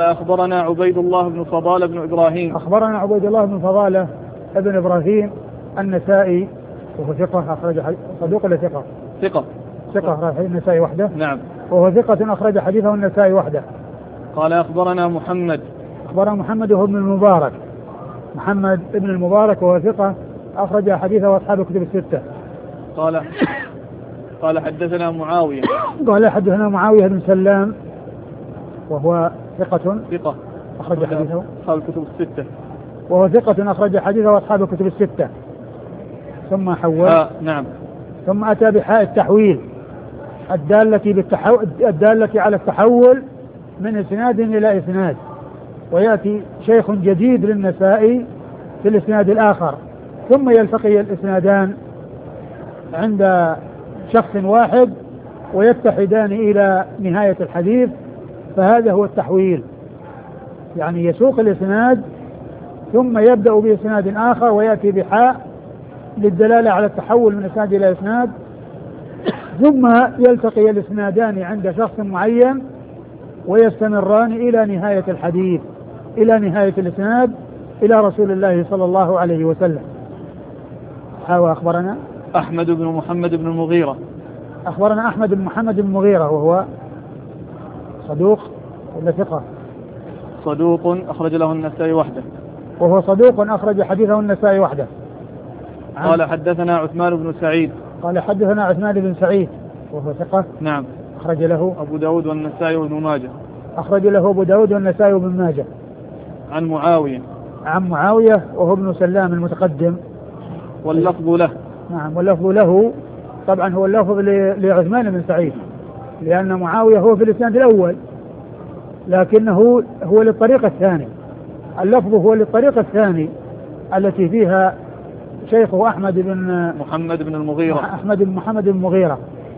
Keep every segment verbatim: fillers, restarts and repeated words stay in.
أخبرنا عبيد الله بن فضالة بن إبراهيم. أخبرنا عبيد الله بن فضالة ابن إبراهيم النسائي وهو ثقة أخرج صدوق ولا ثقة؟ ثقة. ثقة أخرج النسائي وحده. نعم. وهو ثقة أخرج حديثه النسائي وحده. قال أخبرنا محمد. أخبرنا محمد وهو ابن المبارك، محمد ابن المبارك وهو ثقة أخرج حديثه أصحاب الكتب الستة. قال قال حدثنا معاوية. قال حدثنا معاوية بن سلام وهو ثقة ثقة أخرج حديثه أصحاب الكتب الستة. وهو ثقة أخرج حديثه أصحاب الكتب الستة. ثم حول. آه نعم. ثم أتى بحاء التحويل الدالة بالتحو... الدالة على التحول من إسناد إلى إسناد، ويأتي شيخ جديد للنسائي في الإسناد الآخر، ثم يلتقي الإسنادان عند شخص واحد ويتحدان إلى نهاية الحديث، فهذا هو التحويل، يعني يسوق الإسناد ثم يبدأ بإسناد آخر ويأتي بحاء للدلالة على التحول من إسناد إلى إسناد، ثم يلتقي الإسنادان عند شخص معين ويستمران إلى نهاية الحديث، إلى نهاية الإسناد إلى رسول الله صلى الله عليه وسلم. حاوى أخبرنا أحمد بن محمد بن المغيرة. أخبرنا أحمد بن محمد بن المغيرة وهو صدوق ولا ثقة؟ صدوق أخرج له النسائي وحده. وهو صدوق أخرج حديثه النسائي وحده. قال حدثنا عثمان بن سعيد. قال حدثنا عثمان بن سعيد وهو ثقة. نعم. أخرج له أبو داود والنسائي وابن ماجه. أخرج له أبو داود والنسائي وابن ماجه. عن معاوية. عن معاوية وهو ابن سلام المتقدم. واللفظ له. نعم واللفظ له، طبعا هو اللفظ لعثمان بن سعيد، لأن معاوية هو في الإسناد الأول لكنه هو للطريق الثاني، اللفظ هو للطريق الثاني التي فيها شيخه أحمد بن محمد بن المغيرة. أحمد بن محمد بن المغيرة.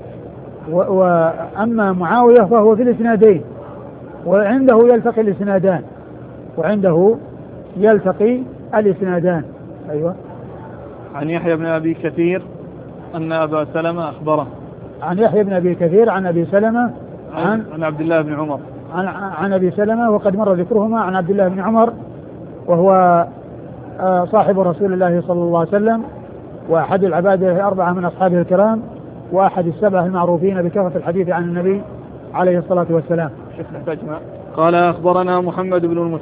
وأما معاوية فهو في الإسنادين، وعنده يلتقي الإسنادان وعنده يلتقي الإسنادان. أيوة. عن يحيى بن أبي كثير أن أبا سلمة أخبره. عن يحيى بن أبي كثير عن أبي سلمة عن, عن عبد الله بن عمر. عن, عن أبي سلمة وقد مر ذكرهما عن عبد الله بن عمر وهو صاحب رسول الله صلى الله عليه وسلم وأحد العبادة الأربعة من أصحابه الكرام وأحد السبعة المعروفين بكثرة الحديث عن النبي عليه الصلاة والسلام. قال أخبرنا محمد بن المثنى.